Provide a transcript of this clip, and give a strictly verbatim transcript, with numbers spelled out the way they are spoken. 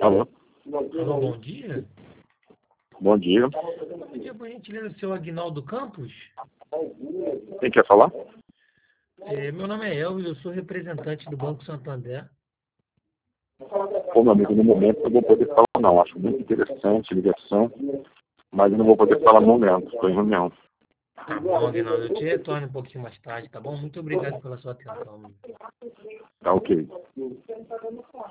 Alô? Alô, bom dia. Bom dia. Bom dia, por gentileza, seu Aguinaldo Campos. Quem quer falar? É, meu nome é Elvis, eu sou representante do Banco Santander. Pô, meu amigo, no momento eu não vou poder falar não. Acho muito interessante a ligação, mas eu não vou poder falar no momento. Estou em reunião. Tá bom, Aguinaldo, eu te retorno um pouquinho mais tarde, tá bom? Muito obrigado pela sua atenção. Tá ok.